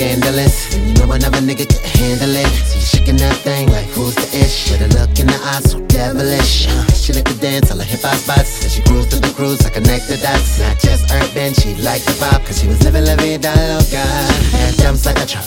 scandalous. And you know another nigga can handle it. See you shaking that thing like who's the ish? With a look in the eyes so devilish. She like to dance all the hip hop spots. And she cruised through the cruise to connect the dots. Not just urban, she liked the vibe, cause she was living la vida loca. Had jumps like a truck,